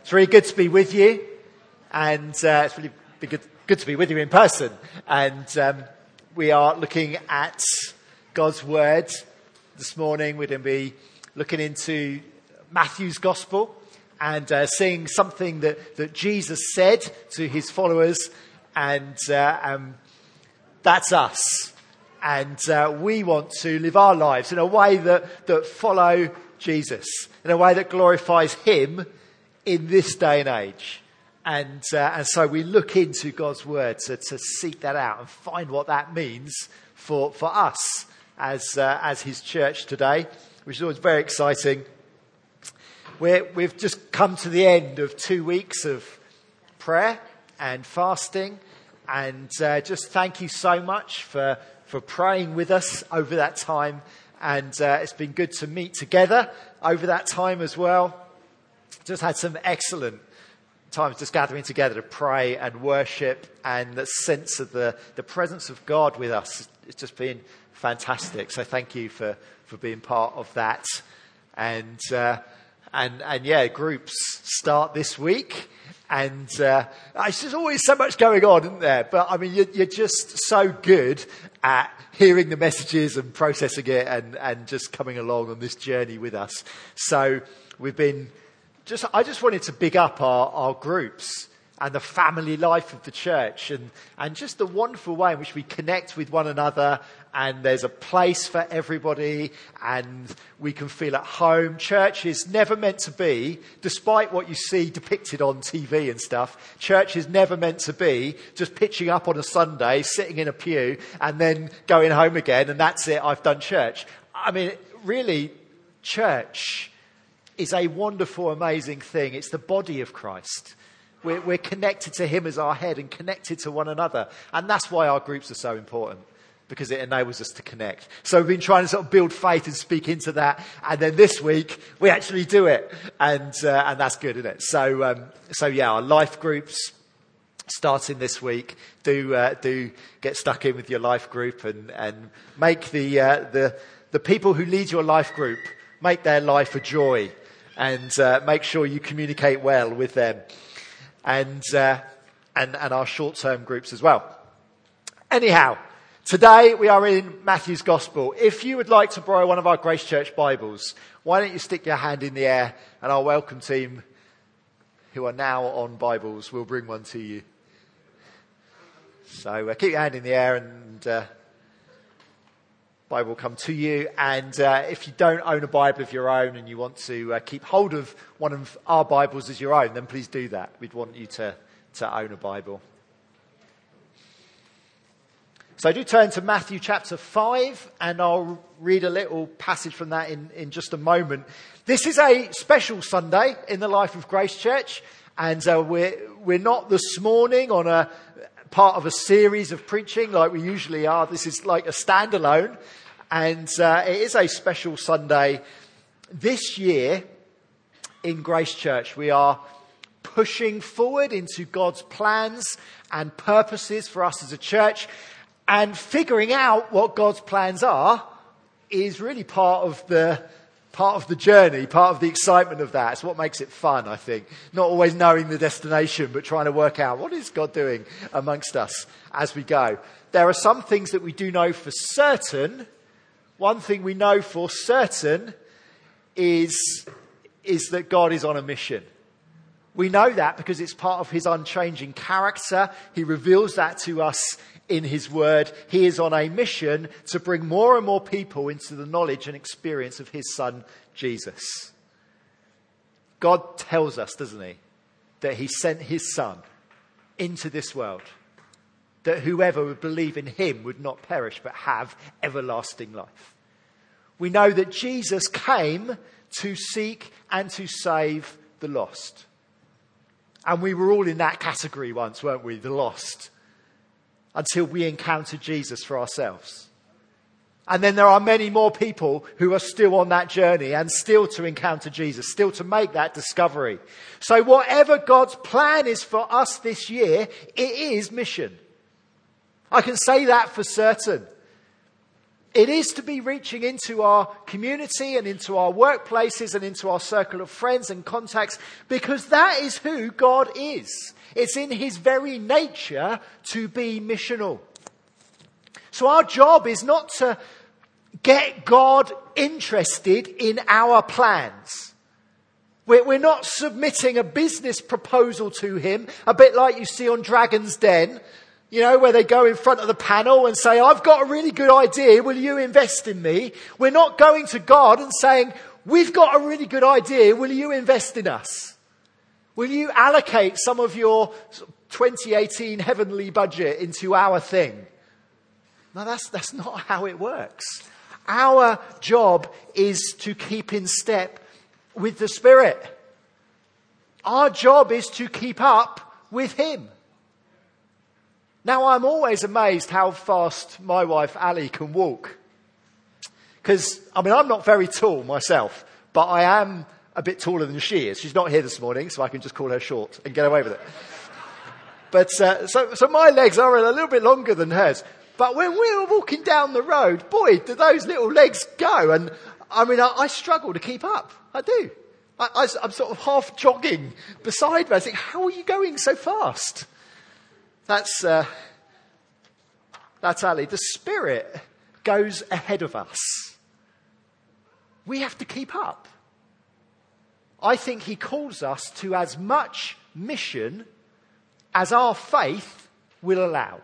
It's really good to be with you, and it's really good to be with you in person. And we are looking at God's Word this morning. We're going to be looking into Matthew's Gospel and seeing something that Jesus said to his followers, and that's us. And we want to live our lives in a way that follow Jesus, in a way that glorifies him in this day and age. And so we look into God's Word to seek that out and find what that means for us as his church today, which is always very exciting. We've just come to the end of 2 weeks of prayer and fasting, and just thank you so much for praying with us over that time. And it's been good to meet together over that time as well. Just had some excellent times just gathering together to pray and worship, and the sense of the presence of God with us. It's just been fantastic. So thank you for being part of that. And yeah, groups start this week. And there's always so much going on, isn't there? But I mean, you're just so good at hearing the messages and processing it and just coming along on this journey with us. So I just wanted to big up our groups and the family life of the church, and just the wonderful way in which we connect with one another, and there's a place for everybody, and we can feel at home. Church is never meant to be, despite what you see depicted on TV and stuff, church is never meant to be just pitching up on a Sunday, sitting in a pew, and then going home again, and that's it, I've done church. I mean, really, church is a wonderful, amazing thing. It's the body of Christ. We're connected to him as our head and connected to one another. And that's why our groups are so important, because it enables us to connect. So we've been trying to sort of build faith and speak into that. And then this week, we actually do it. And that's good, isn't it? So yeah, our life groups starting this week. Do get stuck in with your life group and make the people who lead your life group, make their life a joy. And make sure you communicate well with them, and our short-term groups as well. Anyhow, today we are in Matthew's Gospel. If you would like to borrow one of our Grace Church Bibles, why don't you stick your hand in the air, and our welcome team, who are now on Bibles, will bring one to you. So keep your hand in the air, and Bible will come to you. And if you don't own a Bible of your own and you want to keep hold of one of our Bibles as your own, then please do that. We'd want you to own a Bible. So do turn to Matthew chapter 5, and I'll read a little passage from that in just a moment. This is a special Sunday in the life of Grace Church, and we're not this morning on a part of a series of preaching like we usually are. This is like a standalone, and it is a special Sunday. This year in Grace Church, we are pushing forward into God's plans and purposes for us as a church, and figuring out what God's plans are is really part of the journey, part of the excitement of that. It's what makes it fun, I think. Not always knowing the destination, but trying to work out what is God doing amongst us as we go. There are some things that we do know for certain. One thing we know for certain is that God is on a mission. We know that because it's part of his unchanging character. He reveals that to us in his word. He is on a mission to bring more and more people into the knowledge and experience of his son, Jesus. God tells us, doesn't he, that he sent his son into this world, that whoever would believe in him would not perish but have everlasting life. We know that Jesus came to seek and to save the lost. And we were all in that category once, weren't we? The lost. Until we encountered Jesus for ourselves. And then there are many more people who are still on that journey and still to encounter Jesus, still to make that discovery. So whatever God's plan is for us this year, it is mission. I can say that for certain. It is to be reaching into our community and into our workplaces and into our circle of friends and contacts, because that is who God is. It's in his very nature to be missional. So our job is not to get God interested in our plans. We're not submitting a business proposal to him, a bit like you see on Dragon's Den, where they go in front of the panel and say, I've got a really good idea, will you invest in me? We're not going to God and saying, we've got a really good idea, will you invest in us? Will you allocate some of your 2018 heavenly budget into our thing? No, that's not how it works. Our job is to keep in step with the Spirit. Our job is to keep up with him. Now, I'm always amazed how fast my wife Ali can walk. Because, I'm not very tall myself, but I am a bit taller than she is. She's not here this morning, so I can just call her short and get away with it. But so my legs are a little bit longer than hers. But when we were walking down the road, boy, do those little legs go. And I struggle to keep up. I do. I'm sort of half jogging beside her. I think, how are you going so fast? That's Ali. The Spirit goes ahead of us. We have to keep up. I think he calls us to as much mission as our faith will allow.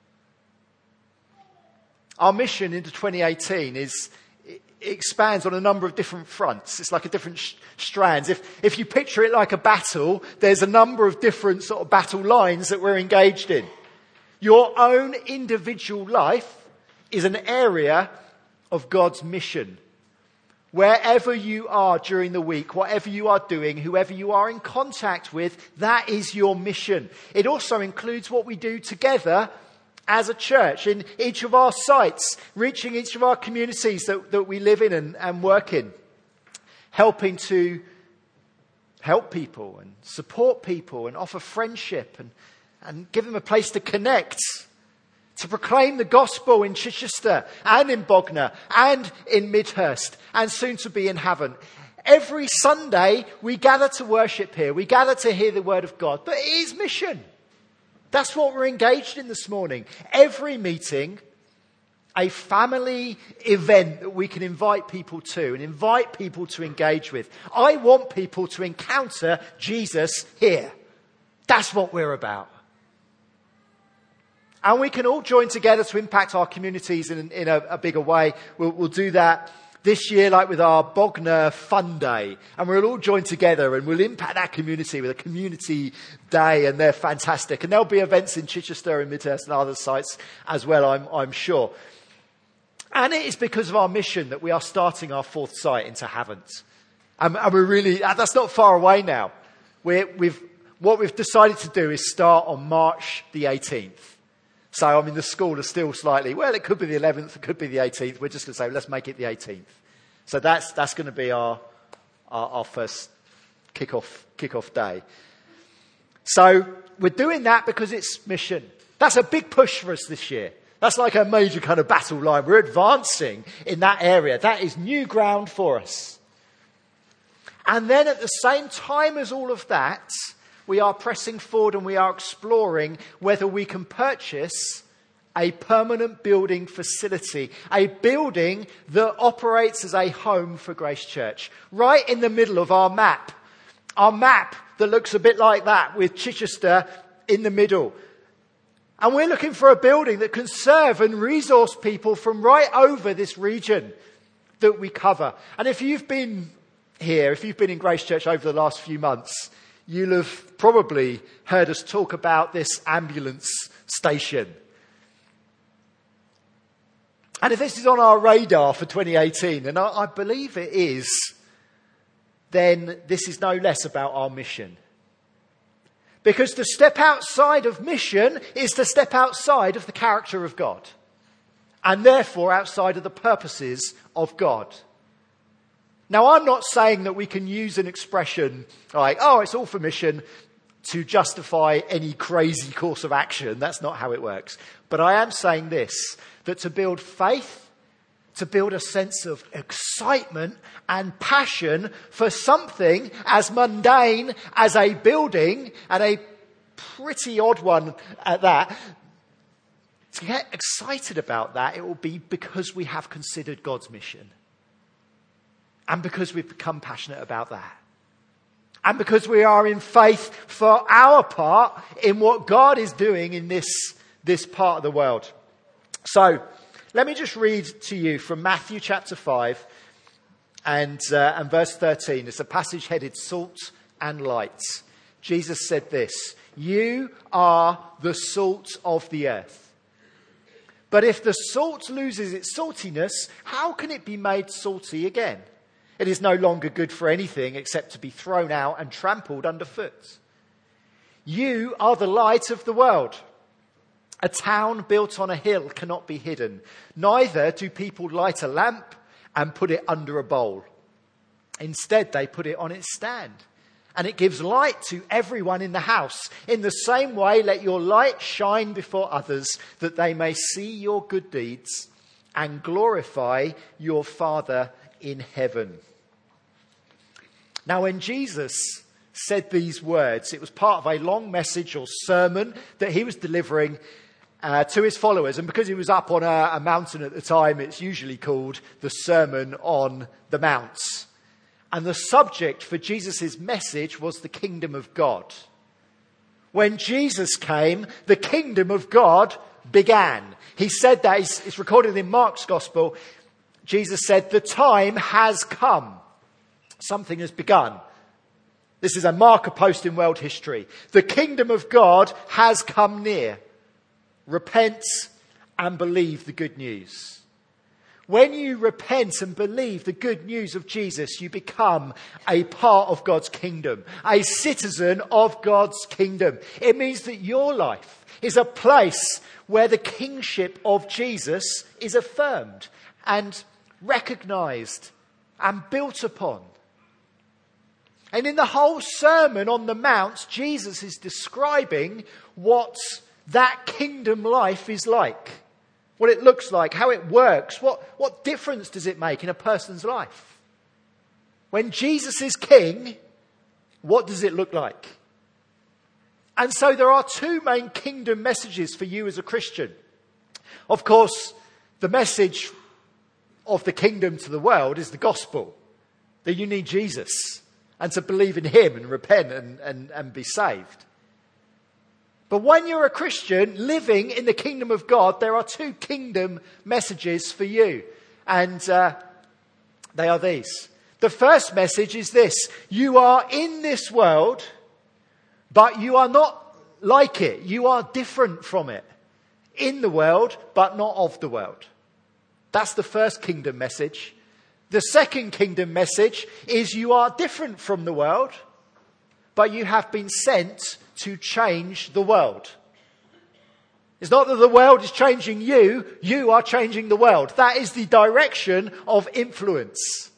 Our mission into 2018 it expands on a number of different fronts. It's like a different strands. If you picture it like a battle, there's a number of different sort of battle lines that we're engaged in. Your own individual life is an area of God's mission. Wherever you are during the week, whatever you are doing, whoever you are in contact with, that is your mission. It also includes what we do together as a church in each of our sites, reaching each of our communities that we live in and work in, helping to help people and support people and offer friendship and give them a place to connect, to proclaim the gospel in Chichester and in Bognor and in Midhurst and soon to be in Havant. Every Sunday we gather to worship here. We gather to hear the word of God. But it is mission. That's what we're engaged in this morning. Every meeting, a family event that we can invite people to and invite people to engage with. I want people to encounter Jesus here. That's what we're about. And we can all join together to impact our communities in a bigger way. We'll do that this year, like with our Bognor Fun Day. And we'll all join together and we'll impact that community with a community day, and they're fantastic. And there'll be events in Chichester and Midhurst and other sites as well, I'm sure. And it is because of our mission that we are starting our fourth site into Havant. And we're really, that's not far away now. What we've decided to do is start on March the 18th. So, the school is still slightly, it could be the 11th, it could be the 18th. We're just going to say, let's make it the 18th. So that's going to be our first kick-off day. So we're doing that because it's mission. That's a big push for us this year. That's like a major kind of battle line. We're advancing in that area. That is new ground for us. And then at the same time as all of that, we are pressing forward and we are exploring whether we can purchase a permanent building facility, a building that operates as a home for Grace Church, right in the middle of our map that looks a bit like that with Chichester in the middle. And we're looking for a building that can serve and resource people from right over this region that we cover. And if you've been here, if you've been in Grace Church over the last few months, you'll have probably heard us talk about this ambulance station. And if this is on our radar for 2018, and I believe it is, then this is no less about our mission. Because to step outside of mission is to step outside of the character of God. And therefore outside of the purposes of God. Now, I'm not saying that we can use an expression like, it's all for mission to justify any crazy course of action. That's not how it works. But I am saying this, that to build faith to build a sense of excitement and passion for something as mundane as a building, and a pretty odd one at that. To get excited about that, it will be because we have considered God's mission. And because we've become passionate about that. And because we are in faith for our part in what God is doing in this part of the world. So, let me just read to you from Matthew chapter 5 and verse 13. It's a passage headed Salt and Light. Jesus said this: "You are the salt of the earth. But if the salt loses its saltiness, how can it be made salty again? It is no longer good for anything except to be thrown out and trampled underfoot. You are the light of the world. A town built on a hill cannot be hidden. Neither do people light a lamp and put it under a bowl. Instead, they put it on its stand, and it gives light to everyone in the house. In the same way, let your light shine before others, that they may see your good deeds and glorify your Father in heaven." Now, when Jesus said these words, it was part of a long message or sermon that he was delivering to his followers. And because he was up on a mountain at the time, it's usually called the Sermon on the Mount. And the subject for Jesus' message was the kingdom of God. When Jesus came, the kingdom of God began. He said that, it's recorded in Mark's gospel. Jesus said, "The time has come." Something has begun. This is a marker post in world history. The kingdom of God has come near. Repent and believe the good news. When you repent and believe the good news of Jesus, you become a part of God's kingdom, a citizen of God's kingdom. It means that your life is a place where the kingship of Jesus is affirmed and recognized and built upon. And in the whole Sermon on the Mount, Jesus is describing what that kingdom life is like. What it looks like, how it works, what difference does it make in a person's life? When Jesus is king, what does it look like? And so there are two main kingdom messages for you as a Christian. Of course, the message of the kingdom to the world is the gospel, that you need Jesus and to believe in him and repent and be saved. But when you're a Christian living in the kingdom of God, there are two kingdom messages for you. And they are these. The first message is this: you are in this world, but you are not like it. You are different from it. In the world, but not of the world. That's the first kingdom message. The second kingdom message is you are different from the world, but you have been sent to change the world. It's not that the world is changing you, you are changing the world. That is the direction of influence.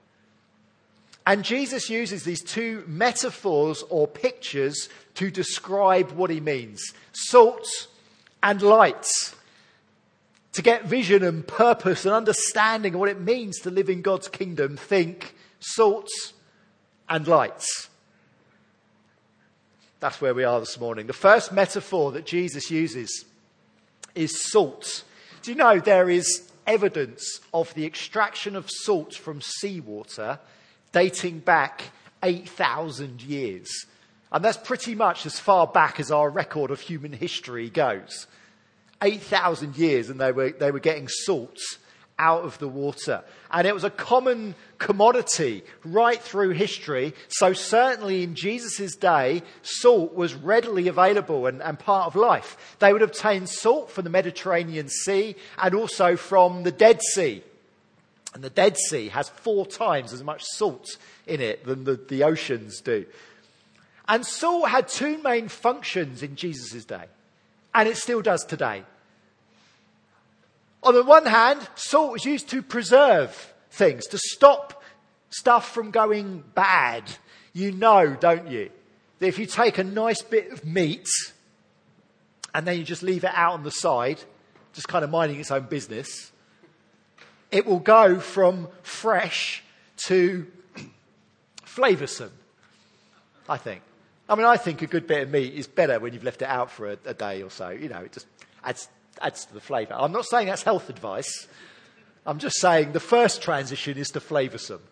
And Jesus uses these two metaphors or pictures to describe what he means. Salt and light. To get vision and purpose and understanding of what it means to live in God's kingdom, think salt and light. That's where we are this morning. The first metaphor that Jesus uses is salt. Do you know there is evidence of the extraction of salt from seawater dating back 8,000 years? And that's pretty much as far back as our record of human history goes. 8,000 years, and they were getting salt out of the water. And it was a common commodity right through history. So certainly in Jesus' day, salt was readily available and part of life. They would obtain salt from the Mediterranean Sea and also from the Dead Sea. And the Dead Sea has 4 times as much salt in it than the oceans do. And salt had 2 main functions in Jesus' day. And it still does today. On the one hand, salt was used to preserve things, to stop stuff from going bad. You know, don't you, that if you take a nice bit of meat and then you just leave it out on the side, just kind of minding its own business, it will go from fresh to flavoursome, I think. I think a good bit of meat is better when you've left it out for a day or so. It just adds to the flavour. I'm not saying that's health advice. I'm just saying the first transition is to flavoursome.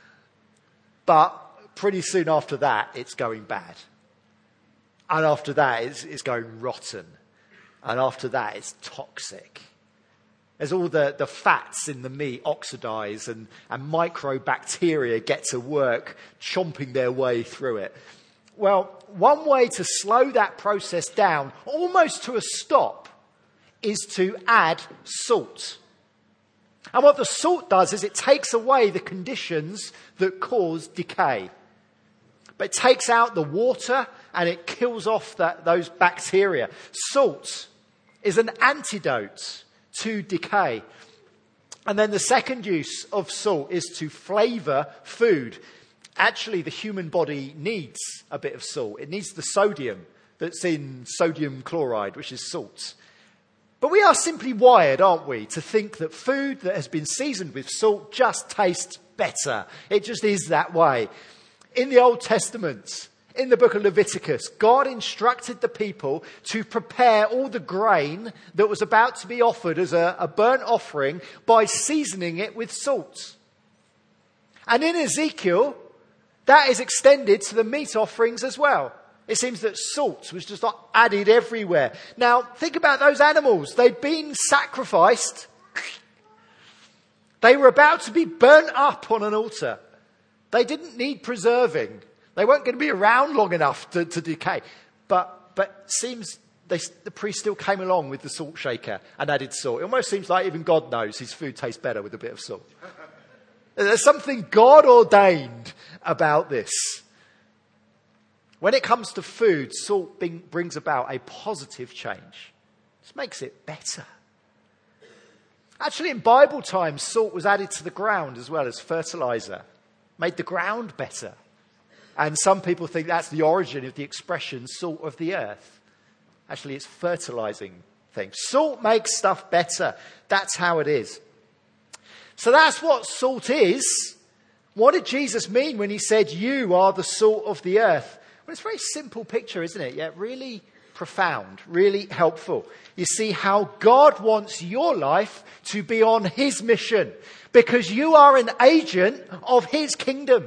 But pretty soon after that, it's going bad. And after that, it's going rotten. And after that, it's toxic. As all the fats in the meat oxidize and microbacteria get to work chomping their way through it. Well, one way to slow that process down, almost to a stop, is to add salt. And what the salt does is it takes away the conditions that cause decay. But it takes out the water and it kills off those bacteria. Salt is an antidote to decay. And then the second use of salt is to flavour food. Actually, the human body needs a bit of salt. It needs the sodium that's in sodium chloride, which is salt. But we are simply wired, aren't we, to think that food that has been seasoned with salt just tastes better. It just is that way. In the Old Testament, in the book of Leviticus, God instructed the people to prepare all the grain that was about to be offered as a burnt offering by seasoning it with salt. And in Ezekiel, that is extended to the meat offerings as well. It seems that salt was just added everywhere. Now, think about those animals. They'd been sacrificed. They were about to be burnt up on an altar. They didn't need preserving. They weren't going to be around long enough to decay. But seems the priest still came along with the salt shaker and added salt. It almost seems like even God knows his food tastes better with a bit of salt. There's something God ordained about this. When it comes to food, salt brings about a positive change. It makes it better. Actually, in Bible times, salt was added to the ground as well as fertilizer. Made the ground better. And some people think that's the origin of the expression salt of the earth. Actually, it's fertilizing things. Salt makes stuff better. That's how it is. So that's what salt is. What did Jesus mean when he said, "You are the salt of the earth"? Well, it's a very simple picture, isn't it? Yet really profound, really helpful. You see how God wants your life to be on his mission because you are an agent of his kingdom.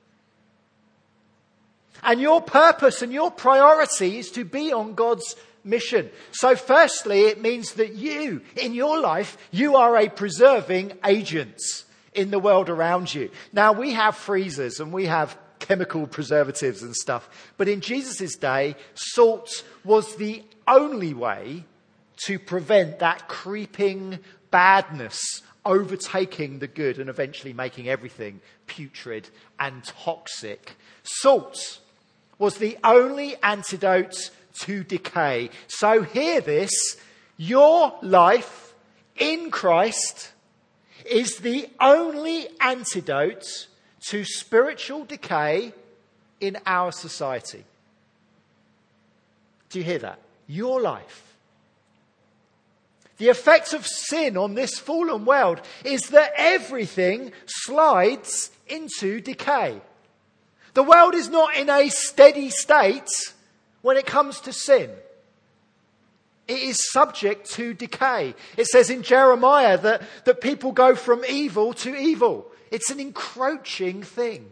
And your purpose and your priority is to be on God's mission. So firstly, it means that you, in your life, you are a preserving agent in the world around you. Now, we have freezers and we have chemical preservatives and stuff. But in Jesus' day, salt was the only way to prevent that creeping badness overtaking the good and eventually making everything putrid and toxic. Salt was the only antidote to decay. So hear this, your life in Christ is the only antidote to spiritual decay in our society. Do you hear that? Your life. The effect of sin on this fallen world is that everything slides into decay. The world is not in a steady state when it comes to sin. It is subject to decay. It says in Jeremiah that people go from evil to evil. It's an encroaching thing.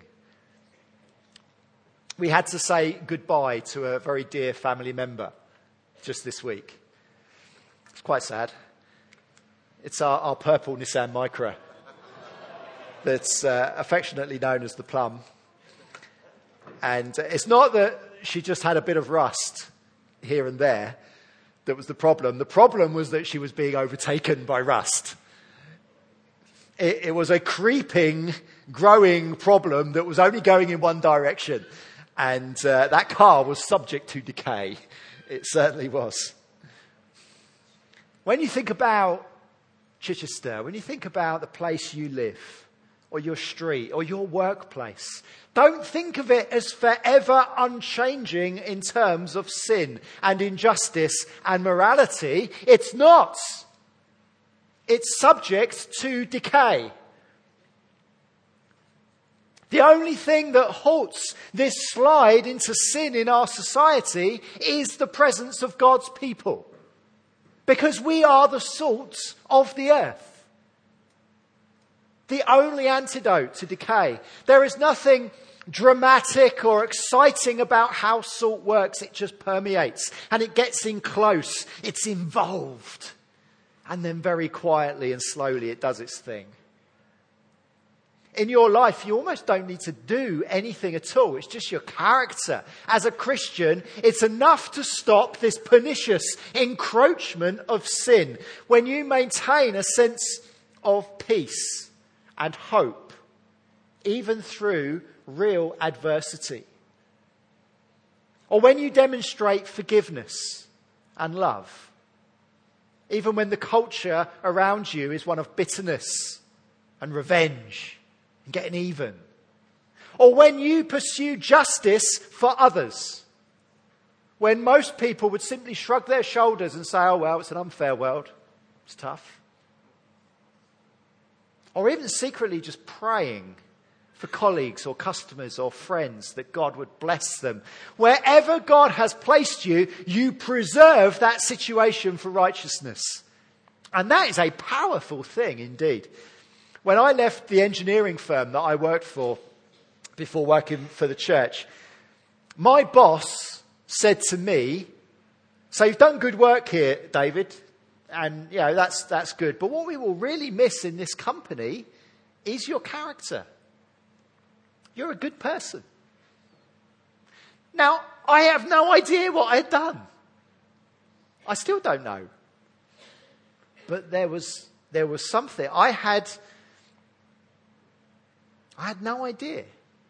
We had to say goodbye to a very dear family member just this week. It's quite sad. It's our purple Nissan Micra that's affectionately known as the Plum. And it's not that she just had a bit of rust here and there that was the problem. The problem was that she was being overtaken by rust. It was a creeping, growing problem that was only going in one direction. And that car was subject to decay. It certainly was. When you think about Chichester, when you think about the place you live, or your street, or your workplace, don't think of it as forever unchanging in terms of sin and injustice and morality. It's not. it's subject to decay. The only thing that halts this slide into sin in our society is the presence of God's people. Because we are the salt of the earth. The only antidote to decay. There is nothing dramatic or exciting about how salt works. It just permeates and it gets in close. It's involved. And then very quietly and slowly it does its thing. In your life, you almost don't need to do anything at all. It's just your character. As a Christian, it's enough to stop this pernicious encroachment of sin. When you maintain a sense of peace and hope, even through real adversity. Or when you demonstrate forgiveness and love, even when the culture around you is one of bitterness and revenge. Getting even. Or when you pursue justice for others. When most people would simply shrug their shoulders and say, oh well, it's an unfair world. It's tough. Or even secretly just praying for colleagues or customers or friends that God would bless them. Wherever God has placed you, you preserve that situation for righteousness. And that is a powerful thing indeed. When I left the engineering firm that I worked for before working for the church, my boss said to me, so you've done good work here, David, and you know that's good. But what we will really miss in this company is your character. You're a good person. Now, I have no idea what I had done. I still don't know. But there was something. I had no idea.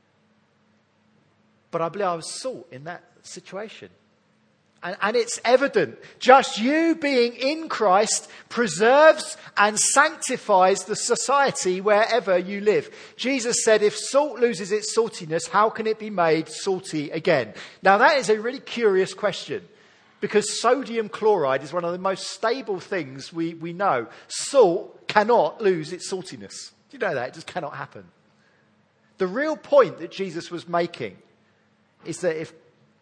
But I believe I was salt in that situation. And it's evident. Just you being in Christ preserves and sanctifies the society wherever you live. Jesus said, if salt loses its saltiness, how can it be made salty again? Now that is a really curious question. Because sodium chloride is one of the most stable things we know. Salt cannot lose its saltiness. Do you know that? It just cannot happen. The real point that Jesus was making is that if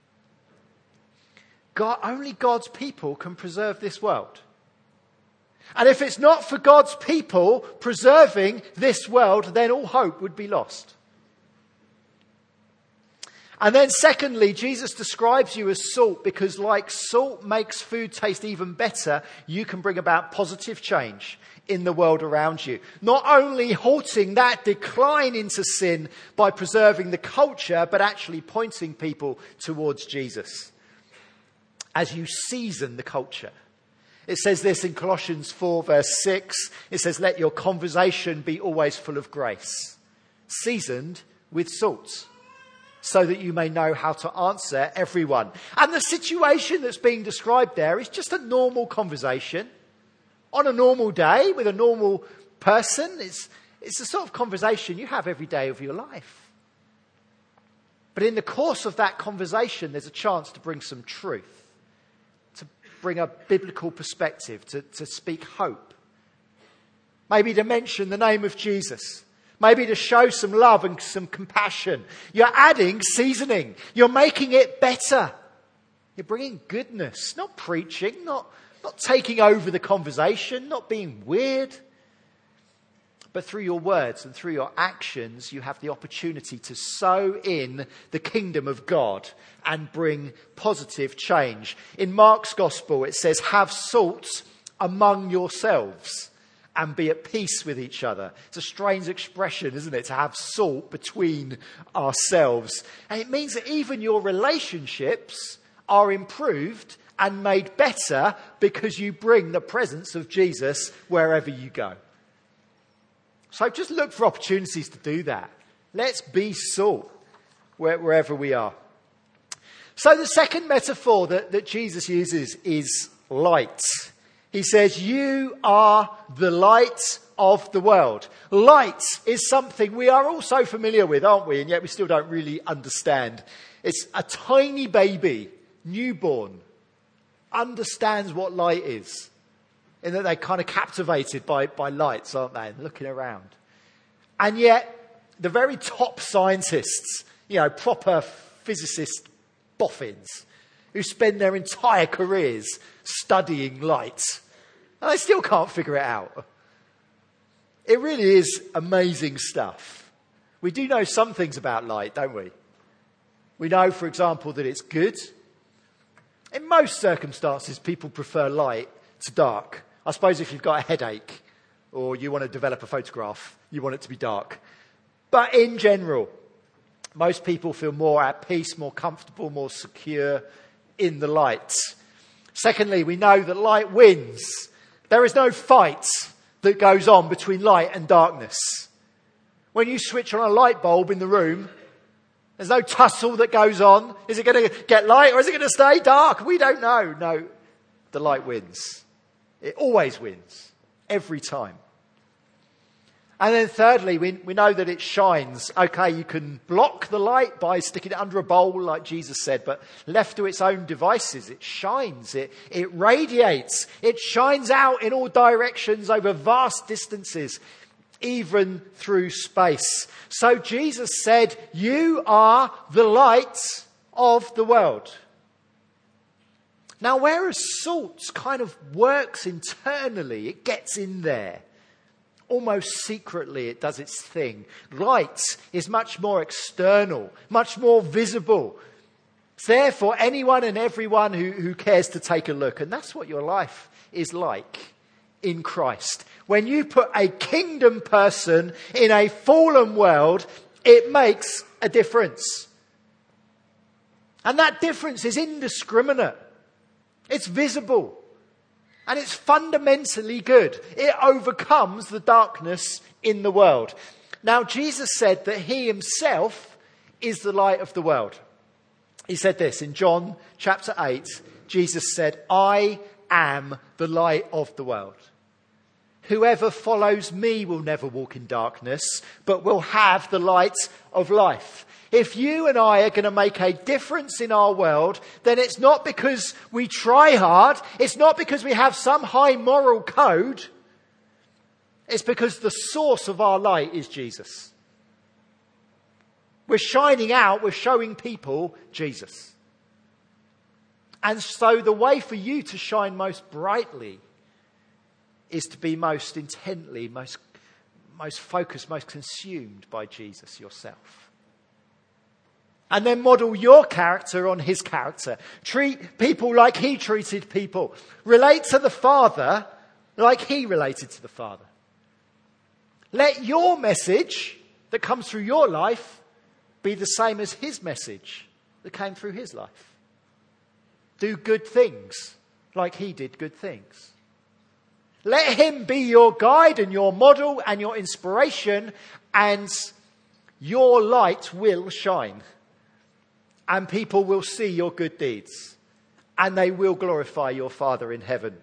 only God's people can preserve this world. And if it's not for God's people preserving this world, then all hope would be lost. And then secondly, Jesus describes you as salt because like salt makes food taste even better, you can bring about positive change in the world around you. Not only halting that decline into sin by preserving the culture, but actually pointing people towards Jesus as you season the culture. It says this in Colossians 4 verse 6. It says, let your conversation be always full of grace, seasoned with salt, so that you may know how to answer everyone. And the situation that's being described there is just a normal conversation on a normal day with a normal person. It's the sort of conversation you have every day of your life. But in the course of that conversation, there's a chance to bring some truth, to bring a biblical perspective, to speak hope. Maybe to mention the name of Jesus. Maybe to show some love and some compassion. You're adding seasoning. You're making it better. You're bringing goodness, not preaching, not taking over the conversation, not being weird. But through your words and through your actions, you have the opportunity to sow in the kingdom of God and bring positive change. In Mark's gospel, it says, have salt among yourselves and be at peace with each other. It's a strange expression, isn't it? To have salt between ourselves. And it means that even your relationships are improved and made better because you bring the presence of Jesus wherever you go. So just look for opportunities to do that. Let's be salt wherever we are. So the second metaphor that Jesus uses is light. He says, you are the light of the world. Light is something we are all so familiar with, aren't we? And yet we still don't really understand. It's a tiny baby, newborn, understands what light is. in that they're kind of captivated by lights, aren't they, and looking around. And yet, the very top scientists, proper physicist boffins, who spend their entire careers studying light, and they still can't figure it out. It really is amazing stuff. We do know some things about light, don't we? We know, for example, that it's good. In most circumstances, people prefer light to dark. I suppose if you've got a headache or you want to develop a photograph, you want it to be dark. But in general, most people feel more at peace, more comfortable, more secure in the light. Secondly, we know that light wins. There is no fight that goes on between light and darkness. When you switch on a light bulb in the room, there's no tussle that goes on. Is it going to get light or is it going to stay dark? We don't know. No, the light wins. It always wins. Every time. And then thirdly, we know that it shines. Okay, you can block the light by sticking it under a bowl like Jesus said, but left to its own devices, it shines, it radiates, it shines out in all directions over vast distances, even through space. So Jesus said, you are the light of the world. Now, whereas salt kind of works internally, it gets in there. Almost secretly, it does its thing. Light is much more external, much more visible. It's there for anyone and everyone who cares to take a look. And that's what your life is like in Christ. When you put a kingdom person in a fallen world, it makes a difference. And that difference is indiscriminate. It's visible. And it's fundamentally good. It overcomes the darkness in the world. Now, Jesus said that he himself is the light of the world. He said this in John chapter 8. Jesus said, I am the light of the world. Whoever follows me will never walk in darkness, but will have the light of life. If you and I are going to make a difference in our world, then it's not because we try hard. It's not because we have some high moral code. It's because the source of our light is Jesus. We're shining out. We're showing people Jesus. And so the way for you to shine most brightly is to be most intently, most focused, most consumed by Jesus yourself. And then model your character on his character. Treat people like he treated people. Relate to the Father like he related to the Father. Let your message that comes through your life be the same as his message that came through his life. Do good things like he did good things. Let him be your guide and your model and your inspiration, and your light will shine. And people will see your good deeds. And they will glorify your Father in heaven.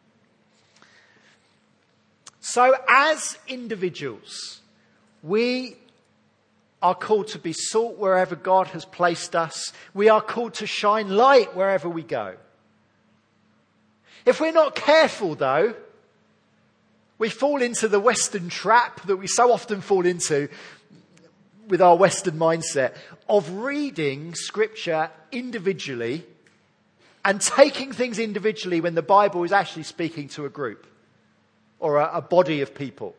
So as individuals, we are called to be salt wherever God has placed us. We are called to shine light wherever we go. If we're not careful, though, we fall into the Western trap that we so often fall into with our Western mindset of reading Scripture individually and taking things individually when the Bible is actually speaking to a group or a body of people.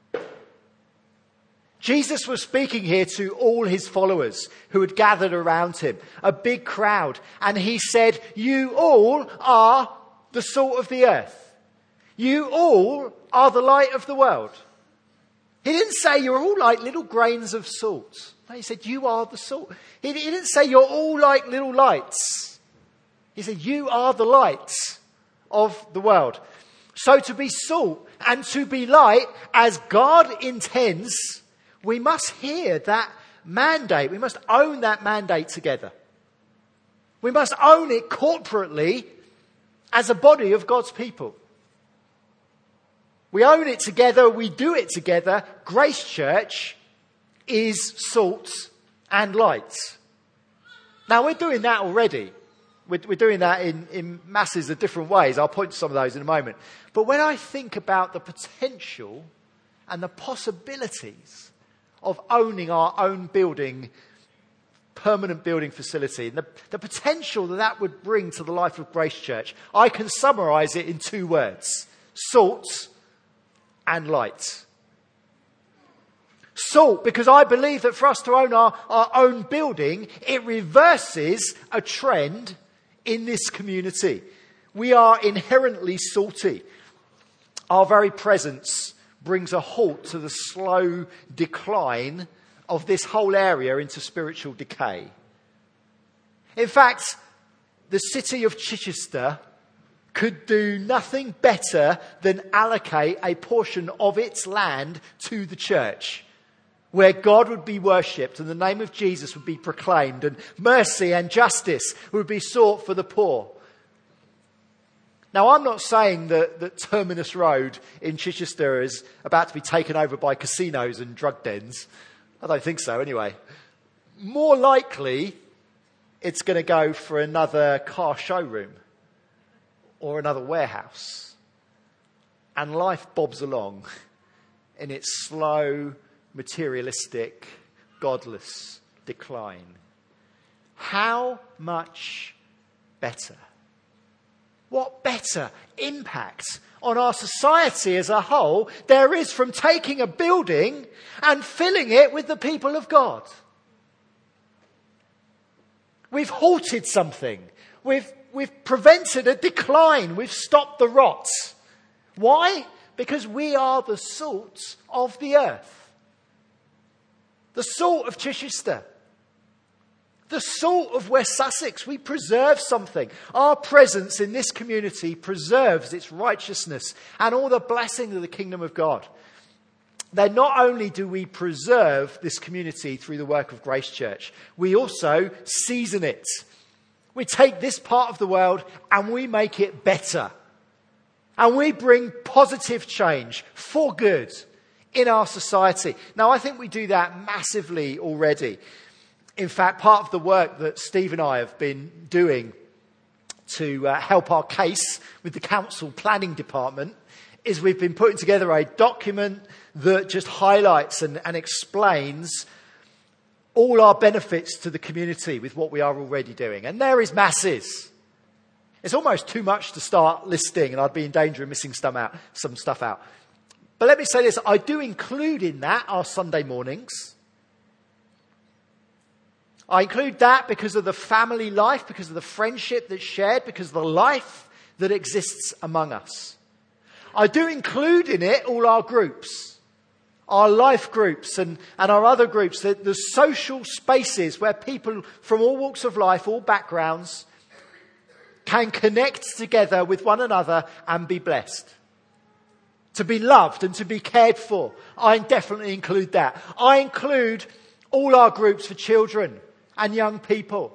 Jesus was speaking here to all his followers who had gathered around him, a big crowd, and he said, you all are the salt of the earth. You all are the light of the world. He didn't say you're all like little grains of salt. No, he said you are the salt. He didn't say you're all like little lights. He said you are the lights of the world. So to be salt and to be light as God intends, we must hear that mandate. We must own that mandate together. We must own it corporately as a body of God's people. We own it together. We do it together. Grace Church is salt and light. Now, we're doing that already. We're doing that in masses of different ways. I'll point to some of those in a moment. But when I think about the potential and the possibilities of owning our own building, permanent building facility, and the potential that would bring to the life of Grace Church, I can summarise it in 2 words: salt and light. Salt, because I believe that for us to own our own building, it reverses a trend in this community. We are inherently salty. Our very presence brings a halt to the slow decline of this whole area into spiritual decay. In fact, the city of Chichester could do nothing better than allocate a portion of its land to the church, where God would be worshipped and the name of Jesus would be proclaimed and mercy and justice would be sought for the poor. Now, I'm not saying that Terminus Road in Chichester is about to be taken over by casinos and drug dens. I don't think so, anyway. More likely, it's going to go for another car showroom or another warehouse. And life bobs along in its slow, materialistic, godless decline. How much better? What better impact on our society as a whole there is from taking a building and filling it with the people of God? We've halted something. We've prevented a decline. We've stopped the rot. Why? Because we are the salt of the earth. The salt of Chichester. The salt of West Sussex. We preserve something. Our presence in this community preserves its righteousness and all the blessings of the kingdom of God. Then not only do we preserve this community through the work of Grace Church, we also season it. We take this part of the world and we make it better. And we bring positive change for good in our society. Now, I think we do that massively already. In fact, part of the work that Steve and I have been doing to help our case with the council planning department is we've been putting together a document that just highlights and explains all our benefits to the community with what we are already doing. And there is masses. It's almost too much to start listing, and I'd be in danger of missing some stuff out. But let me say this, I do include in that our Sunday mornings. I include that because of the family life, because of the friendship that's shared, because of the life that exists among us. I do include in it all our groups, our life groups and our other groups, the social spaces where people from all walks of life, all backgrounds, can connect together with one another and be blessed. To be loved and to be cared for. I definitely include that. I include all our groups for children and young people.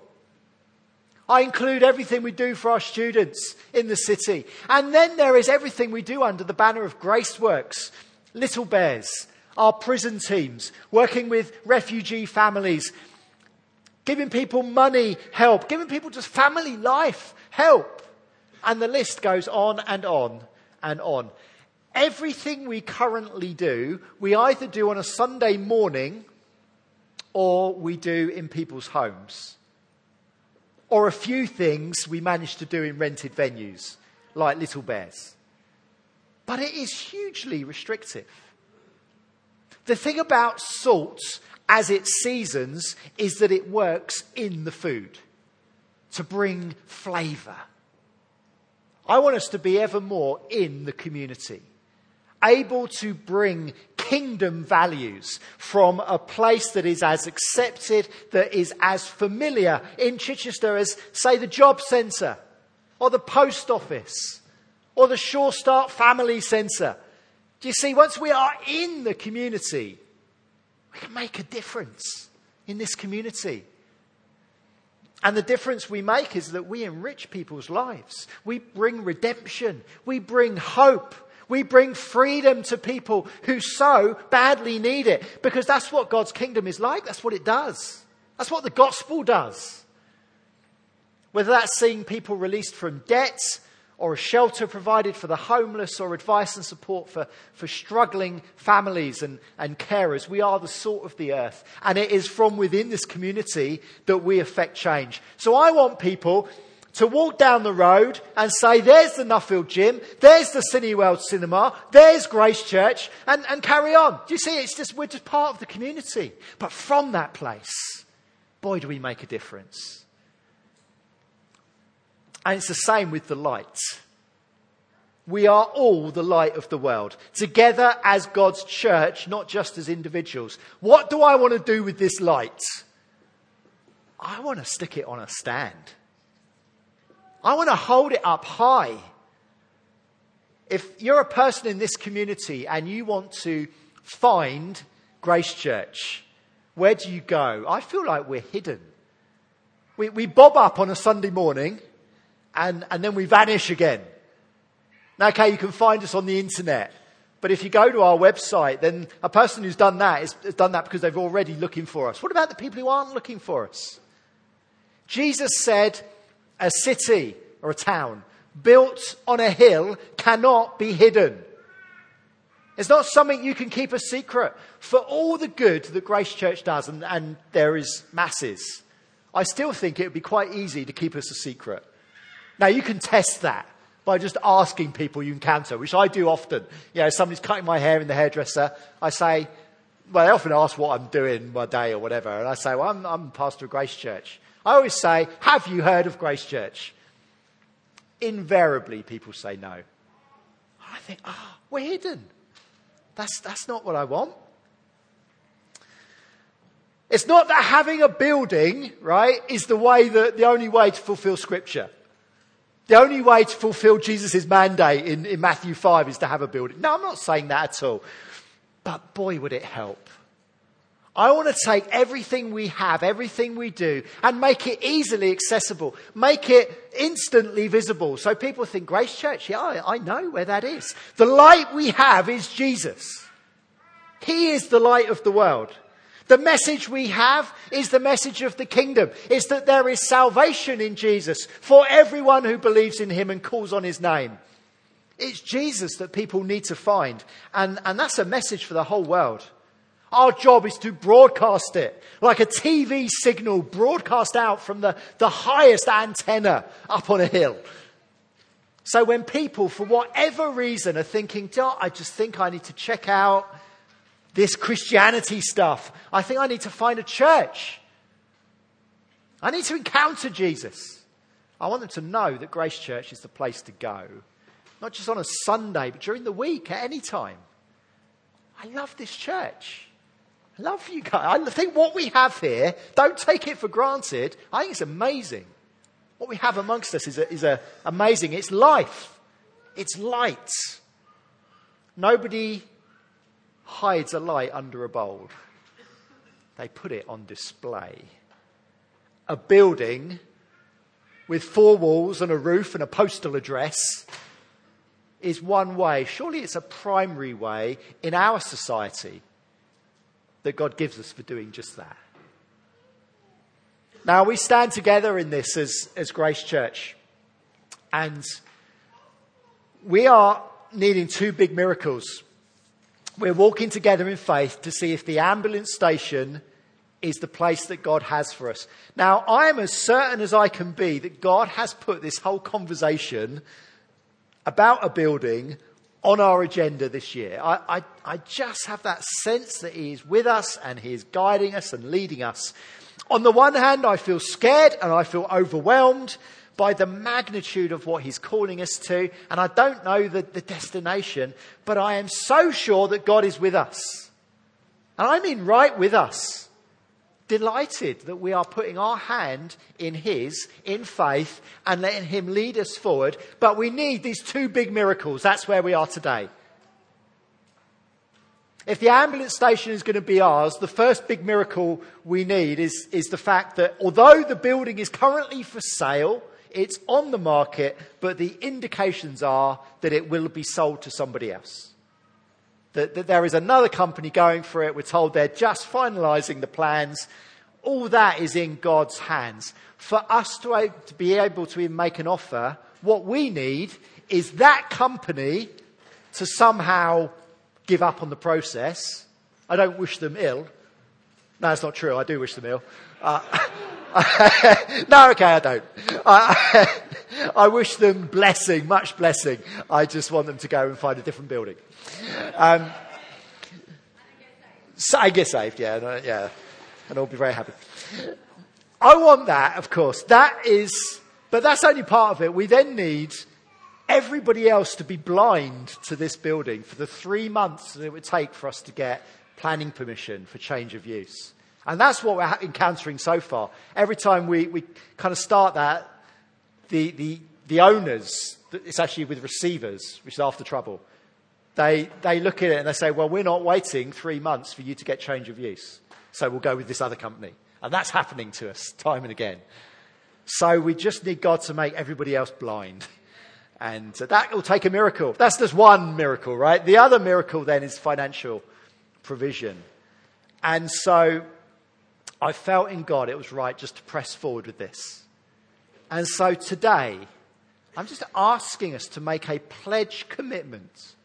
I include everything we do for our students in the city. And then there is everything we do under the banner of Graceworks, Little Bears, our prison teams, working with refugee families, giving people money, help, giving people just family life, help. And the list goes on and on and on. Everything we currently do, we either do on a Sunday morning or we do in people's homes. Or a few things we manage to do in rented venues, like Little Bears. But it is hugely restrictive. The thing about salt as it seasons is that it works in the food to bring flavour. I want us to be ever more in the community, able to bring kingdom values from a place that is as accepted, that is as familiar in Chichester as, say, the job centre or the post office or the Sure Start Family Centre. Do you see, once we are in the community, we can make a difference in this community. And the difference we make is that we enrich people's lives. We bring redemption. We bring hope. We bring freedom to people who so badly need it. Because that's what God's kingdom is like. That's what it does. That's what the gospel does. Whether that's seeing people released from debt, or a shelter provided for the homeless, or advice and support for struggling families and carers. We are the salt of the earth. And it is from within this community that we affect change. So I want people to walk down the road and say, there's the Nuffield Gym, there's the Cineworld Cinema, there's Grace Church, and carry on. Do you see? We're just part of the community. But from that place, boy, do we make a difference. And it's the same with the light. We are all the light of the world, together as God's church, not just as individuals. What do I want to do with this light? I want to stick it on a stand. I want to hold it up high. If you're a person in this community and you want to find Grace Church, where do you go? I feel like we're hidden. We bob up on a Sunday morning, and then we vanish again. Now, okay, you can find us on the internet. But if you go to our website, then a person who's done that has done that because they're already looking for us. What about the people who aren't looking for us? Jesus said a city or a town built on a hill cannot be hidden. It's not something you can keep a secret. For all the good that Grace Church does, and there is masses, I still think it would be quite easy to keep us a secret. Now, you can test that by just asking people you encounter, which I do often. You know, somebody's cutting my hair in the hairdresser. I say, well, they often ask what I'm doing my day or whatever. And I say, well, I'm pastor of Grace Church. I always say, have you heard of Grace Church? Invariably, people say no. I think, we're hidden. That's not what I want. It's not that having a building, right, is the only way to fulfill Scripture. The only way to fulfill Jesus' mandate in Matthew 5 is to have a building. No, I'm not saying that at all. But boy, would it help. I want to take everything we have, everything we do, and make it easily accessible. Make it instantly visible. So people think, Grace Church, yeah, I know where that is. The light we have is Jesus. He is the light of the world. The message we have is the message of the kingdom. It's that there is salvation in Jesus for everyone who believes in him and calls on his name. It's Jesus that people need to find. And that's a message for the whole world. Our job is to broadcast it like a TV signal broadcast out from the highest antenna up on a hill. So when people, for whatever reason, are thinking, I just think I need to check out this Christianity stuff. I think I need to find a church. I need to encounter Jesus. I want them to know that Grace Church is the place to go. Not just on a Sunday, but during the week, at any time. I love this church. I love you guys. I think what we have here, don't take it for granted. I think it's amazing. What we have amongst us is amazing. It's life. It's light. Nobody hides a light under a bowl. They put it on display. A building with 4 walls and a roof and a postal address is one way. Surely it's a primary way in our society that God gives us for doing just that. Now, we stand together in this as Grace Church. And we are needing 2 big miracles. We're walking together in faith to see if the ambulance station is the place that God has for us. Now, I am as certain as I can be that God has put this whole conversation about a building on our agenda this year. I just have that sense that he is with us and he is guiding us and leading us. On the one hand, I feel scared and I feel overwhelmed by the magnitude of what he's calling us to. And I don't know the destination, but I am so sure that God is with us. And I mean right with us. Delighted that we are putting our hand in his, in faith, and letting him lead us forward. But we need these 2 big miracles. That's where we are today. If the ambulance station is going to be ours, the first big miracle we need is the fact that although the building is currently for sale, it's on the market, but the indications are that it will be sold to somebody else. That there is another company going for it. We're told they're just finalising the plans. all that is in God's hands. For us to be able to even make an offer, what we need is that company to somehow give up on the process. I don't wish them ill. No, that's not true. I do wish them ill. No, okay, I don't. I wish them blessing, much blessing. I just want them to go and find a different building. So I get saved, yeah. And I'll be very happy. I want that, of course. But that's only part of it. We then need everybody else to be blind to this building for the 3 months that it would take for us to get planning permission for change of use. And that's what we're encountering so far. Every time we kind of start that, the owners, it's actually with receivers, which is after trouble, they look at it and they say, well, we're not waiting 3 months for you to get change of use. So we'll go with this other company. And that's happening to us time and again. So we just need God to make everybody else blind. And that will take a miracle. That's just one miracle, right? The other miracle then is financial provision. And so I felt in God it was right just to press forward with this. And so today, I'm just asking us to make a pledge commitment.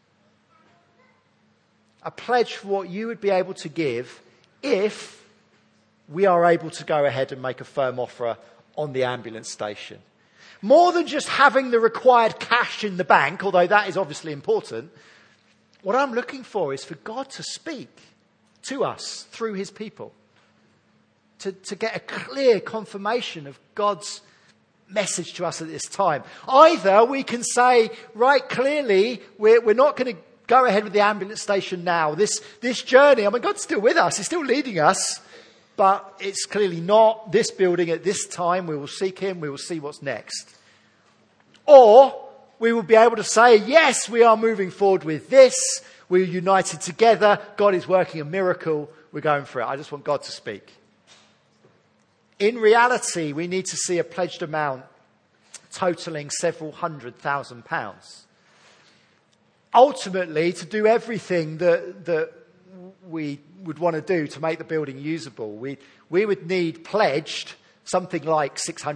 A pledge for what you would be able to give if we are able to go ahead and make a firm offer on the ambulance station. More than just having the required cash in the bank, although that is obviously important, what I'm looking for is for God to speak to us through his people. To get a clear confirmation of God's message to us at this time. Either we can say, right, clearly, we're not going to go ahead with the ambulance station now. This journey, I mean, God's still with us. He's still leading us. But it's clearly not this building at this time. We will seek him. We will see what's next. Or we will be able to say, yes, we are moving forward with this. We're united together. God is working a miracle. We're going for it. I just want God to speak. In reality, we need to see a pledged amount totaling several £100,000. Ultimately, to do everything that we would want to do to make the building usable, we would need pledged something like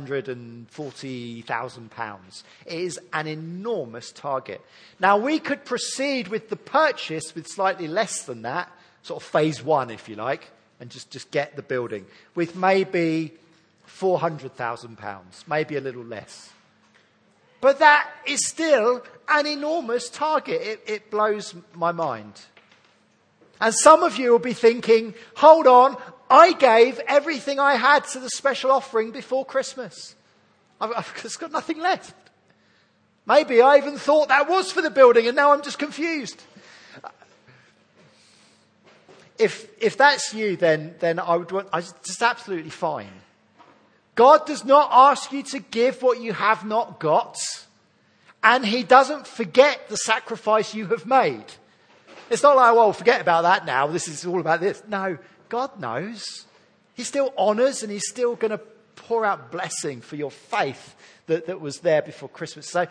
£640,000. It is an enormous target. Now, we could proceed with the purchase with slightly less than that, sort of phase one, if you like, and just get the building with maybe £400,000, maybe a little less. But that is still an enormous target. It blows my mind. And some of you will be thinking, hold on, I gave everything I had to the special offering before Christmas. I've just got nothing left. Maybe I even thought that was for the building and now I'm just confused. If that's you, then it's just absolutely fine. God does not ask you to give what you have not got, and he doesn't forget the sacrifice you have made. It's not like, well, forget about that now. This is all about this. No, God knows. He still honours and he's still going to pour out blessing for your faith that was there before Christmas. So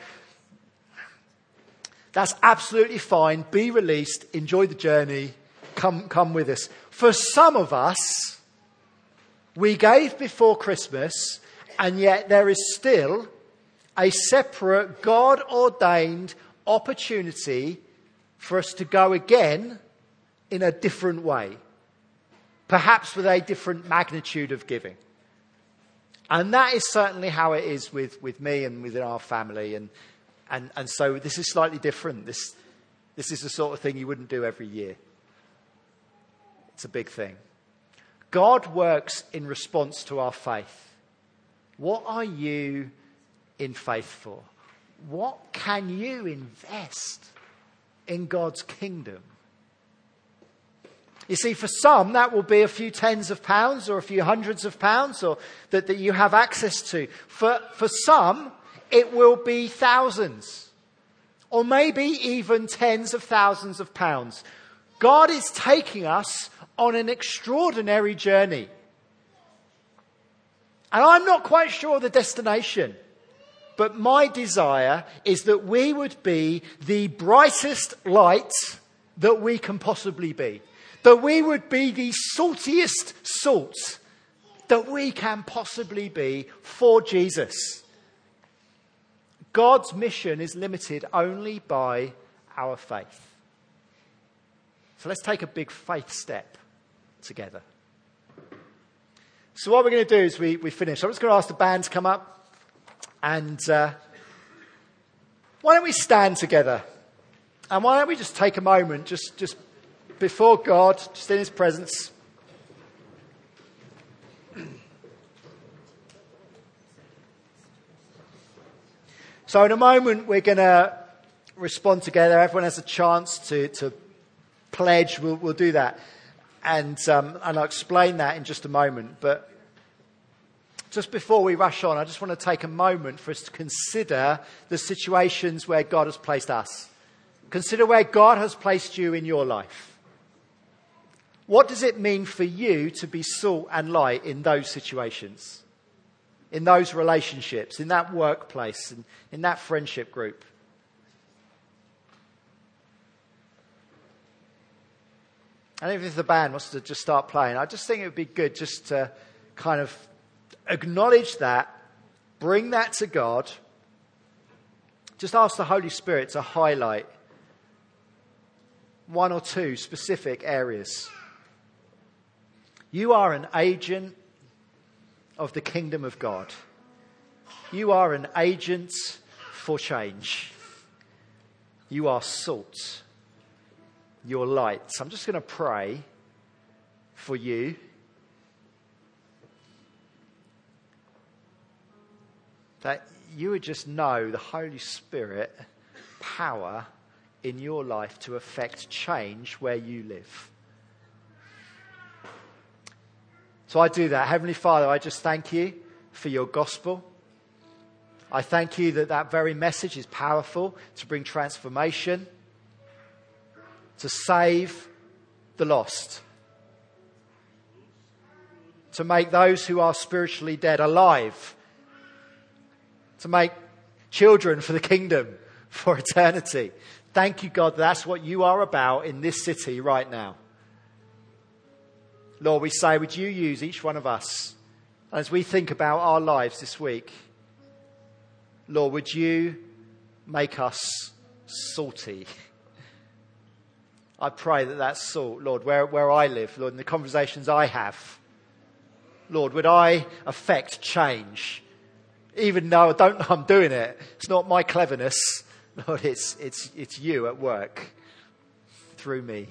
that's absolutely fine. Be released. Enjoy the journey. Come with us. For some of us, we gave before Christmas, and yet there is still a separate God-ordained opportunity for us to go again in a different way. Perhaps with a different magnitude of giving. And that is certainly how it is with me and within our family. And so this is slightly different. This is the sort of thing you wouldn't do every year. It's a big thing. God works in response to our faith. What are you in faith for? What can you invest in God's kingdom? You see, for some, that will be a few tens of pounds or a few hundreds of pounds or that you have access to. For some, it will be thousands or maybe even tens of thousands of pounds. God is taking us on an extraordinary journey. And I'm not quite sure of the destination, but my desire is that we would be the brightest light that we can possibly be. That we would be the saltiest salt that we can possibly be for Jesus. God's mission is limited only by our faith. So let's take a big faith step together. So what we're going to do is we finish. I'm just going to ask the band to come up. And why don't we stand together? And why don't we just take a moment, just before God, just in his presence. So in a moment, we're going to respond together. Everyone has a chance to pledge. We'll do that. And I'll explain that in just a moment. But just before we rush on, I just want to take a moment for us to consider the situations where God has placed us. Consider where God has placed you in your life. What does it mean for you to be salt and light in those situations? In those relationships, in that workplace, in that friendship group? And even if the band wants to just start playing, I just think it would be good just to kind of acknowledge that, bring that to God. Just ask the Holy Spirit to highlight one or two specific areas. You are an agent of the kingdom of God. You are an agent for change. You are salt. You're light. So I'm just going to pray for you. That you would just know the Holy Spirit power in your life to affect change where you live. So I do that. Heavenly Father, I just thank you for your gospel. I thank you that very message is powerful to bring transformation, to save the lost, to make those who are spiritually dead alive, to make children for the kingdom, for eternity. Thank you, God, that's what you are about in this city right now. Lord, we say, would you use each one of us as we think about our lives this week? Lord, would you make us salty? I pray that salt, Lord, where I live, Lord, in the conversations I have, Lord, would I affect change? Even though I don't know I'm doing it. It's not my cleverness. Lord, it's you at work through me.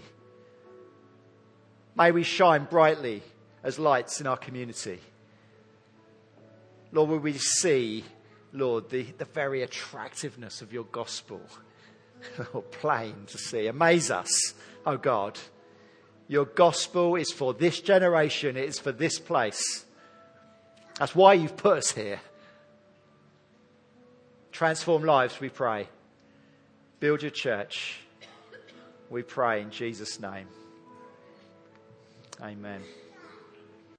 May we shine brightly as lights in our community. Lord, will we see, Lord, the very attractiveness of your gospel. Lord, plain to see. Amaze us, oh God. Your gospel is for this generation. It is for this place. That's why you've put us here. Transform lives, we pray. Build your church. We pray in Jesus' name. Amen.